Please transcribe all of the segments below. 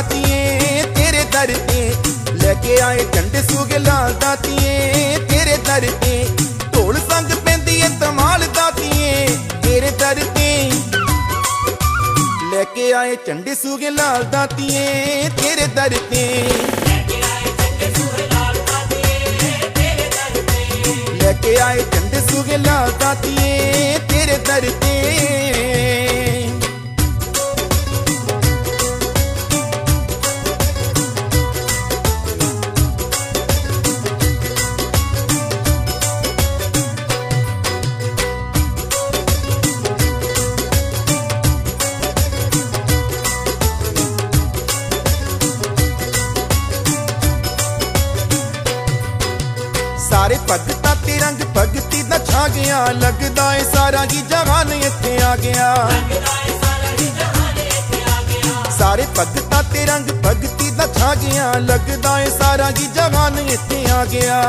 दातिए तेरे दर पे, लेके आए झंडे सूगे लाल दातिए तेरे दर पे, ढोल संग पैंदी है धमाल दातिए तेरे दर पे, लेके आए झंडे सूगे लाल दातिए तेरे दर पे, लेके आए झंडे सूगे लाल दातिए तेरे दर पे। सारे भगतां ते रंग भगती दा छा गया, लगदा है सारा ही जहान इत्थे आ गया, सारे भगतां ते रंग भगती दा छा गया, लगदा है सारा ही जहान इत्थे आ गया,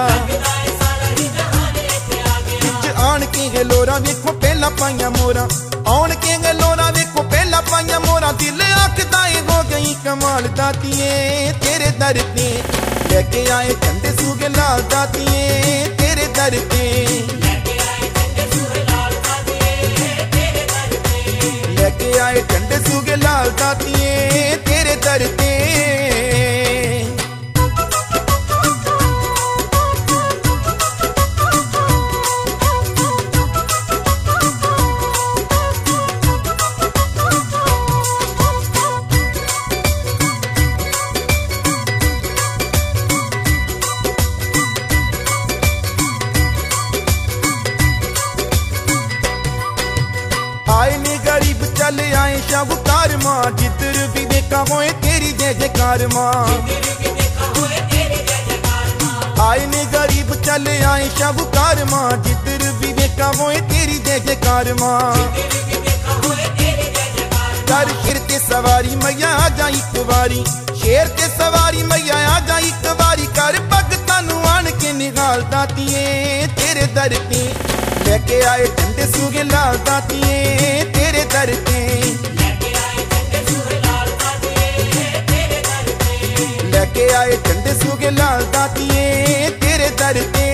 विच आण के गलोरा वेखो पहला पाइया मोरा, आण के गलोरा वेखो पहला पाइया मोरा, दिल आखदा है हो गई कमाल दातिए तेरे दर पे, लेके आए झंडे सूगे लाल दातिए तेरे दर पे, लेके आए झंडे सूगे लाल दातिए तेरे दर पे। आए ने गरीब चले आए शाहूकार माँ, जिधर भी देखा होए तेरी जय जयकार माँ, आए ने गरीब चले आए शाहूकार माँ, जिधर भी देखा होए तेरी जय जयकार माँ, कर शेर ते सवारी मैया आ जा एक बारी, शेर ते सवारी मैया आ जा एक बारी, कर भगतां नू आण के निगाल दातिए तेरे दर पे, लेके आए झंडे सूगे लाल दातिए तेरे दर पे, लेके आए झंडे सूगे लाल दातिए तेरे दर पे।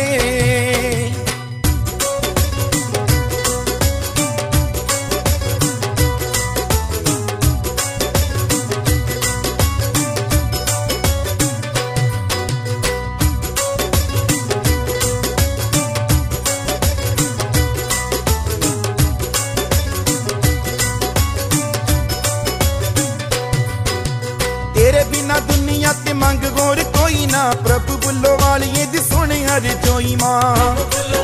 तेरे बिना दुनिया ते मंग गोर कोई ना, प्रभु बुल्लो वालिए दी सुने हर जोई माँ,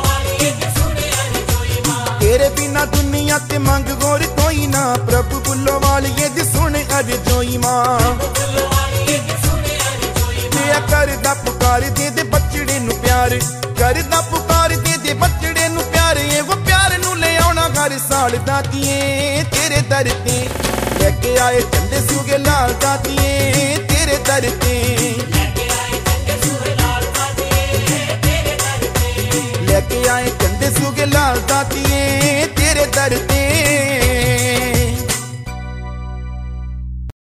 तेरे बिना दुनिया ते मंग गोर कोई ना, प्रभु बुल्लो वालिए दी सुने हर जोई माँ, दिया करदा पुकार दे दे बचड़े नू प्यार, करदा पुकार दे दे बचड़े नू प्यार, ये वो प्यार नू ले आउणा हर साल दातिए तेरे दर पे, लेके आए झंडे सूगे लाल दातिए तेरे दर पे, लेके आए झंडे सूगे लाल दातिए तेरे दर पे।